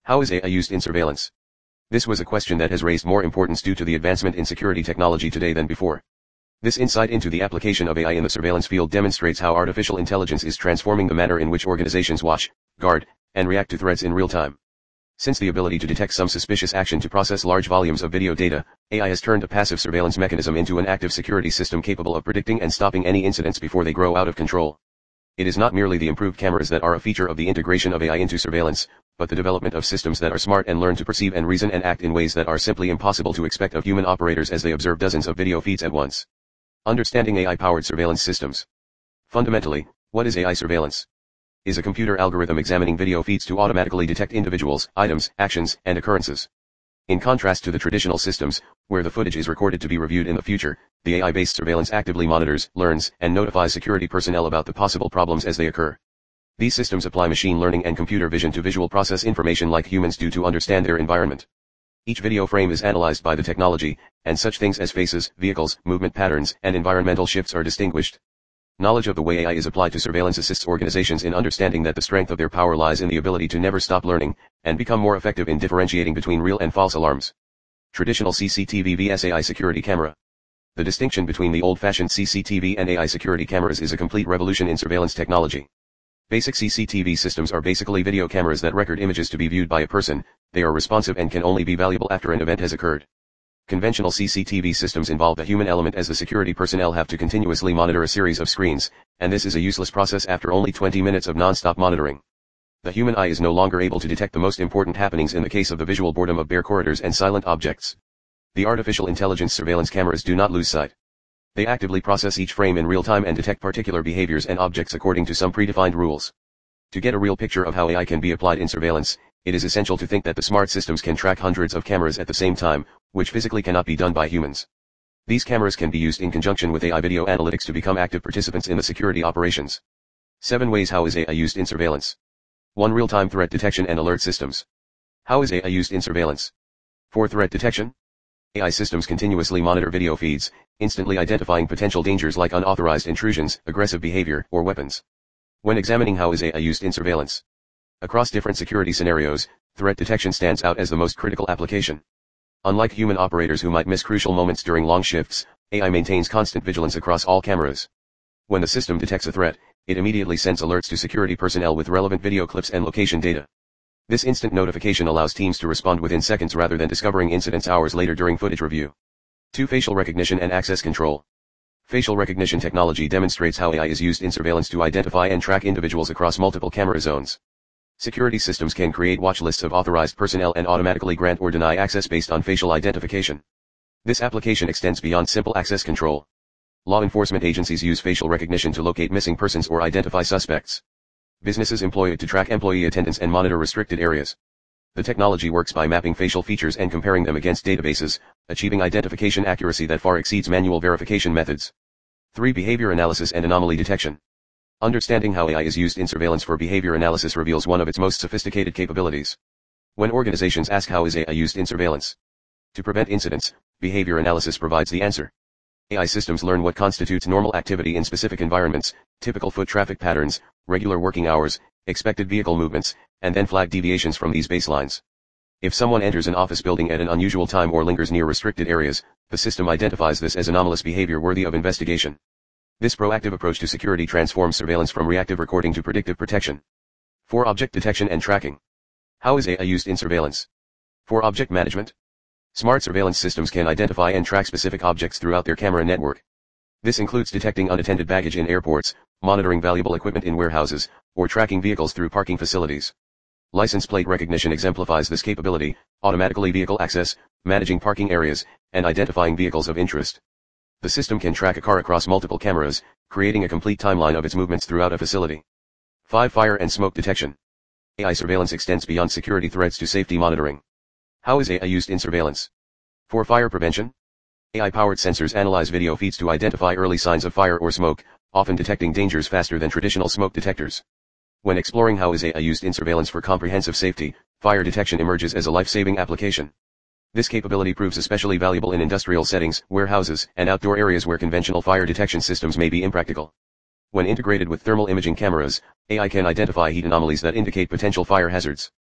How is AI used in surveillance? This was a question that has raised more importance due to the advancement in security technology today than before. This insight into the application of AI in the surveillance field demonstrates how artificial intelligence is transforming the manner in which organizations watch, guard, and react to threats in real time. Since the ability to detect some suspicious action to process large volumes of video data, AI has turned a passive surveillance mechanism into an active security system capable of predicting and stopping any incidents before they grow out of control. It is not merely the improved cameras that are a feature of the integration of AI into surveillance, but the development of systems that are smart and learn to perceive and reason and act in ways that are simply impossible to expect of human operators as they observe dozens of video feeds at once. Understanding AI-powered surveillance systems. Fundamentally, what is AI surveillance? Is a computer algorithm examining video feeds to automatically detect individuals, items, actions, and occurrences. In contrast to the traditional systems, where the footage is recorded to be reviewed in the future, the AI-based surveillance actively monitors, learns, and notifies security personnel about the possible problems as they occur. These systems apply machine learning and computer vision to visual process information like humans do to understand their environment. Each video frame is analyzed by the technology, and such things as faces, vehicles, movement patterns, and environmental shifts are distinguished. Knowledge of the way AI is applied to surveillance assists organizations in understanding that the strength of their power lies in the ability to never stop learning, and become more effective in differentiating between real and false alarms. Traditional CCTV vs AI security camera. The distinction between the old-fashioned CCTV and AI security cameras is a complete revolution in surveillance technology. Basic CCTV systems are basically video cameras that record images to be viewed by a person. They are responsive and can only be valuable after an event has occurred. Conventional CCTV systems involve a human element as the security personnel have to continuously monitor a series of screens, and this is a useless process after only 20 minutes of non-stop monitoring. The human eye is no longer able to detect the most important happenings in the case of the visual boredom of bare corridors and silent objects. The artificial intelligence surveillance cameras do not lose sight. They actively process each frame in real time and detect particular behaviors and objects according to some predefined rules. To get a real picture of how AI can be applied in surveillance, it is essential to think that the smart systems can track hundreds of cameras at the same time, which physically cannot be done by humans. These cameras can be used in conjunction with AI video analytics to become active participants in the security operations. 7 ways how is AI used in surveillance. 1. Real-time threat detection and alert systems. How is AI used in surveillance? For threat detection, AI systems continuously monitor video feeds, instantly identifying potential dangers like unauthorized intrusions, aggressive behavior, or weapons. When examining how is AI used in surveillance. Across different security scenarios, threat detection stands out as the most critical application. Unlike human operators who might miss crucial moments during long shifts, AI maintains constant vigilance across all cameras. When the system detects a threat, it immediately sends alerts to security personnel with relevant video clips and location data. This instant notification allows teams to respond within seconds rather than discovering incidents hours later during footage review. 2. Facial recognition and access control. Facial recognition technology demonstrates how AI is used in surveillance to identify and track individuals across multiple camera zones. Security systems can create watch lists of authorized personnel and automatically grant or deny access based on facial identification. This application extends beyond simple access control. Law enforcement agencies use facial recognition to locate missing persons or identify suspects. Businesses employ it to track employee attendance and monitor restricted areas. The technology works by mapping facial features and comparing them against databases, achieving identification accuracy that far exceeds manual verification methods. 3. Behavior analysis and anomaly detection. Understanding how AI is used in surveillance for behavior analysis reveals one of its most sophisticated capabilities. When organizations ask how is AI used in surveillance to prevent incidents, behavior analysis provides the answer. AI systems learn what constitutes normal activity in specific environments, typical foot traffic patterns, regular working hours, expected vehicle movements, and then flag deviations from these baselines. If someone enters an office building at an unusual time or lingers near restricted areas, the system identifies this as anomalous behavior worthy of investigation. This proactive approach to security transforms surveillance from reactive recording to predictive protection. 4. Object detection and tracking. How is AI used in surveillance? For object management, smart surveillance systems can identify and track specific objects throughout their camera network. This includes detecting unattended baggage in airports, monitoring valuable equipment in warehouses, or tracking vehicles through parking facilities. License plate recognition exemplifies this capability, automatically vehicle access, managing parking areas, and identifying vehicles of interest. The system can track a car across multiple cameras, creating a complete timeline of its movements throughout a facility. 5. Fire and smoke detection. AI surveillance extends beyond security threats to safety monitoring. How is AI used in surveillance? For fire prevention, AI-powered sensors analyze video feeds to identify early signs of fire or smoke, often detecting dangers faster than traditional smoke detectors. When exploring how is AI used in surveillance for comprehensive safety, fire detection emerges as a life-saving application. This capability proves especially valuable in industrial settings, warehouses, and outdoor areas where conventional fire detection systems may be impractical. When integrated with thermal imaging cameras, AI can identify heat anomalies that indicate potential fire hazards.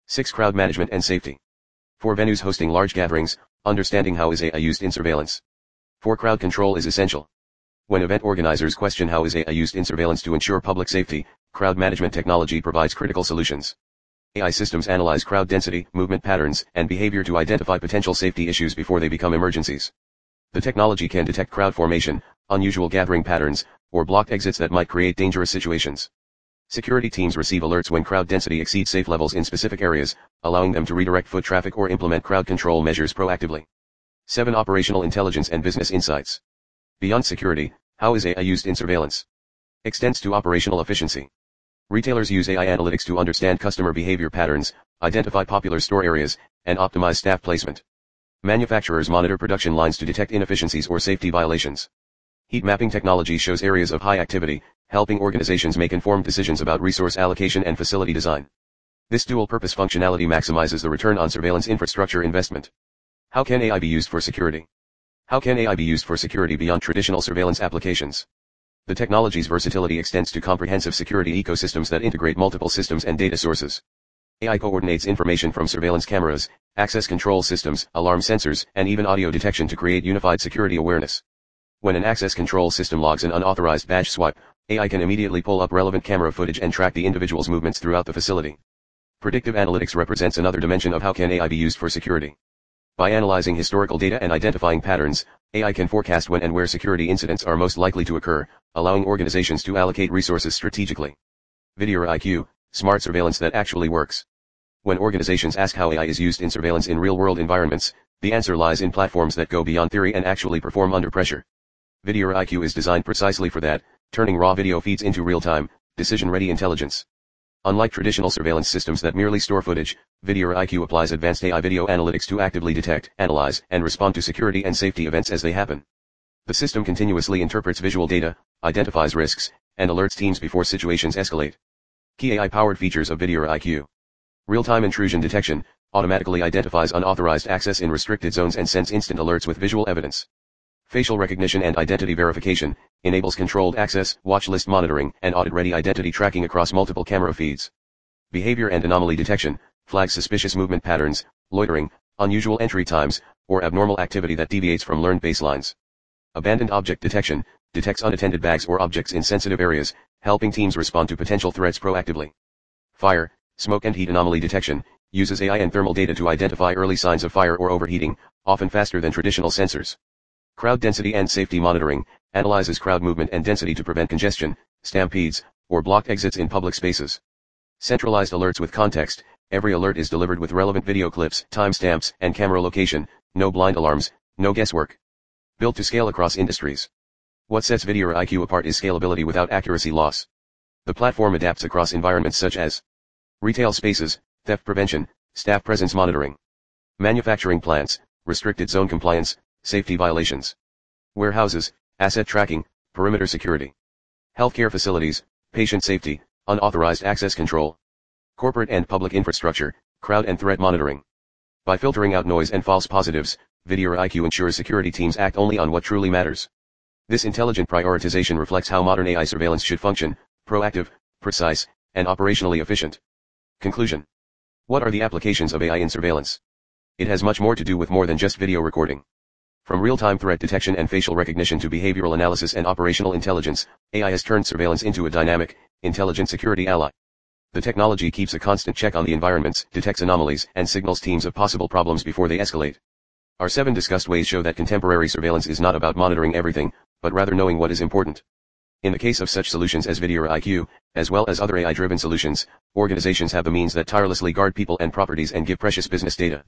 6. Crowd management and safety. For venues hosting large gatherings, understanding how is AI used in surveillance. For crowd control is essential. When event organizers question how is AI used in surveillance to ensure public safety, crowd management technology provides critical solutions. AI systems analyze crowd density, movement patterns, and behavior to identify potential safety issues before they become emergencies. The technology can detect crowd formation, unusual gathering patterns, or blocked exits that might create dangerous situations. Security teams receive alerts when crowd density exceeds safe levels in specific areas, allowing them to redirect foot traffic or implement crowd control measures proactively. 7. Operational intelligence and business insights. Beyond security, how is AI used in surveillance? Extends to operational efficiency. Retailers use AI analytics to understand customer behavior patterns, identify popular store areas, and optimize staff placement. Manufacturers monitor production lines to detect inefficiencies or safety violations. Heat mapping technology shows areas of high activity, helping organizations make informed decisions about resource allocation and facility design. This dual-purpose functionality maximizes the return on surveillance infrastructure investment. How can AI be used for security? How can AI be used for security beyond traditional surveillance applications? The technology's versatility extends to comprehensive security ecosystems that integrate multiple systems and data sources. AI coordinates information from surveillance cameras, access control systems, alarm sensors, and even audio detection to create unified security awareness. When an access control system logs an unauthorized badge swipe, AI can immediately pull up relevant camera footage and track the individual's movements throughout the facility. Predictive analytics represents another dimension of how can AI be used for security. By analyzing historical data and identifying patterns, AI can forecast when and where security incidents are most likely to occur, allowing organizations to allocate resources strategically. Video IQ, smart surveillance that actually works. When organizations ask how AI is used in surveillance in real-world environments, the answer lies in platforms that go beyond theory and actually perform under pressure. Video IQ is designed precisely for that, turning raw video feeds into real-time, decision-ready intelligence. Unlike traditional surveillance systems that merely store footage, Video IQ applies advanced AI video analytics to actively detect, analyze, and respond to security and safety events as they happen. The system continuously interprets visual data, identifies risks, and alerts teams before situations escalate. Key AI-powered features of Video IQ. Real-time intrusion detection, automatically identifies unauthorized access in restricted zones and sends instant alerts with visual evidence. Facial recognition and identity verification, enables controlled access, watch list monitoring, and audit-ready identity tracking across multiple camera feeds. Behavior and anomaly detection, flags suspicious movement patterns, loitering, unusual entry times, or abnormal activity that deviates from learned baselines. Abandoned object detection, detects unattended bags or objects in sensitive areas, helping teams respond to potential threats proactively. Fire, smoke and heat anomaly detection, uses AI and thermal data to identify early signs of fire or overheating, often faster than traditional sensors. Crowd density and safety monitoring, analyzes crowd movement and density to prevent congestion, stampedes, or blocked exits in public spaces. Centralized alerts with context, every alert is delivered with relevant video clips, timestamps, and camera location, no blind alarms, no guesswork. Built to scale across industries. What sets Video IQ apart is scalability without accuracy loss. The platform adapts across environments such as retail spaces, theft prevention, staff presence monitoring, manufacturing plants, restricted zone compliance, safety violations, warehouses, asset tracking, perimeter security, healthcare facilities, patient safety, unauthorized access control, corporate and public infrastructure, crowd and threat monitoring. By filtering out noise and false positives, Video IQ ensures security teams act only on what truly matters. This intelligent prioritization reflects how modern AI surveillance should function: proactive, precise, and operationally efficient. Conclusion. What are the applications of AI in surveillance? It has much more to do with more than just video recording. From real-time threat detection and facial recognition to behavioral analysis and operational intelligence, AI has turned surveillance into a dynamic, intelligent security ally. The technology keeps a constant check on the environments, detects anomalies, and signals teams of possible problems before they escalate. Our 7 discussed ways show that contemporary surveillance is not about monitoring everything, but rather knowing what is important. In the case of such solutions as Video IQ, as well as other AI-driven solutions, organizations have the means that tirelessly guard people and properties and give precious business data.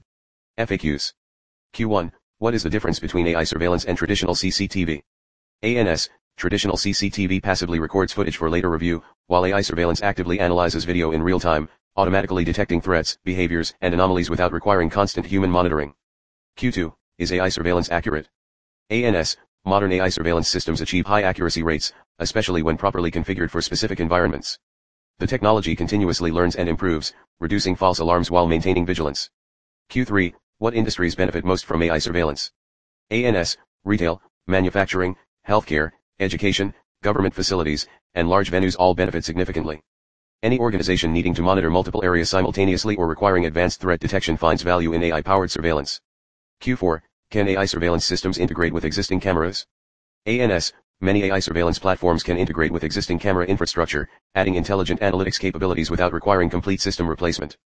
FAQs. Q1. What is the difference between AI surveillance and traditional CCTV? ANS. Traditional CCTV passively records footage for later review, while AI surveillance actively analyzes video in real time, automatically detecting threats, behaviors, and anomalies without requiring constant human monitoring. Q2. Is AI surveillance accurate? ANS. Modern AI surveillance systems achieve high accuracy rates, especially when properly configured for specific environments. The technology continuously learns and improves, reducing false alarms while maintaining vigilance. Q3. What industries benefit most from AI surveillance? ANS. Retail, manufacturing, healthcare, education, government facilities, and large venues all benefit significantly. Any organization needing to monitor multiple areas simultaneously or requiring advanced threat detection finds value in AI-powered surveillance. Q4, can AI surveillance systems integrate with existing cameras? ANS, many AI surveillance platforms can integrate with existing camera infrastructure, adding intelligent analytics capabilities without requiring complete system replacement.